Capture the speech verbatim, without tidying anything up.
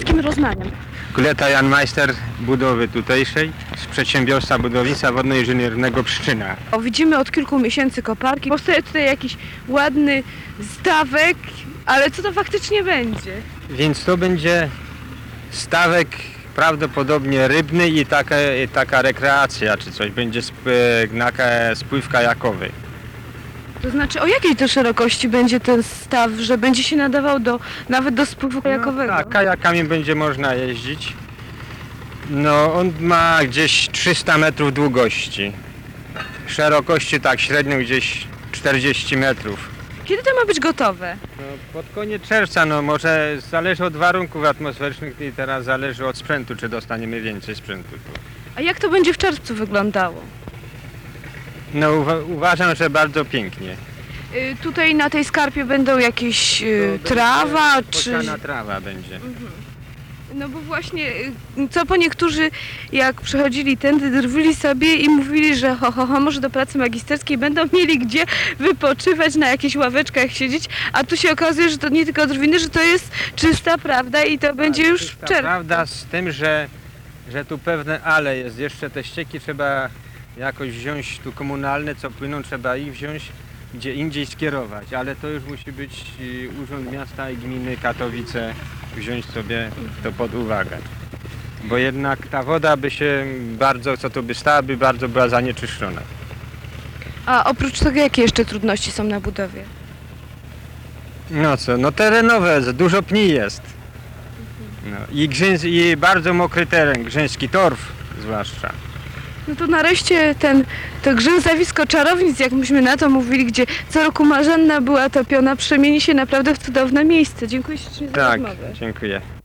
Z kim rozmawiam? Kuleta Jan Majster, budowy tutejszej, z przedsiębiorstwa budownictwa wodno-inżyniernego Pszczyna. O, widzimy od kilku miesięcy koparki. Powstaje tutaj jakiś ładny stawek, ale co to faktycznie będzie? Więc to będzie stawek prawdopodobnie rybny i taka, i taka rekreacja czy coś. Będzie sp- naka- spływ kajakowy. To znaczy, o jakiej to szerokości będzie ten staw, że będzie się nadawał do, nawet do spływu kajakowego? No, tak, kajakami będzie można jeździć. No, on ma gdzieś trzysta metrów długości. Szerokości tak średnio gdzieś czterdzieści metrów. Kiedy to ma być gotowe? No, pod koniec czerwca, no może zależy od warunków atmosferycznych i teraz zależy od sprzętu, czy dostaniemy więcej sprzętu tu. A jak to będzie w czerwcu wyglądało? No uwa- uważam, że bardzo pięknie. Y, tutaj na tej skarpie będą jakieś y, trawa, czy... Posiana trawa będzie. No bo właśnie, y, co po niektórzy jak przechodzili tędy, drwili sobie i mówili, że ho, ho, ho, może do pracy magisterskiej będą mieli gdzie wypoczywać, na jakichś ławeczkach siedzieć, a tu się okazuje, że to nie tylko drwiny, że to jest czysta prawda i to będzie już w Czysta czerwcu. prawda z tym, że, że tu pewne ale jest. Jeszcze te ścieki trzeba jakoś wziąć tu komunalne, co płyną, trzeba ich wziąć gdzie indziej skierować, ale to już musi być y, Urząd Miasta i Gminy Katowice wziąć sobie to pod uwagę. Bo jednak ta woda by się bardzo, co tu by stała, by bardzo była zanieczyszczona. A oprócz tego jakie jeszcze trudności są na budowie? No co, no terenowe, z- dużo pni jest. No, i, grzyns, I bardzo mokry teren, grzyński torf zwłaszcza. No to nareszcie ten, to grzęzawisko czarownic, jak myśmy na to mówili, gdzie co roku Marzanna była topiona, przemieni się naprawdę w cudowne miejsce. Dziękuję ślicznie za Tak, rozmowę. dziękuję.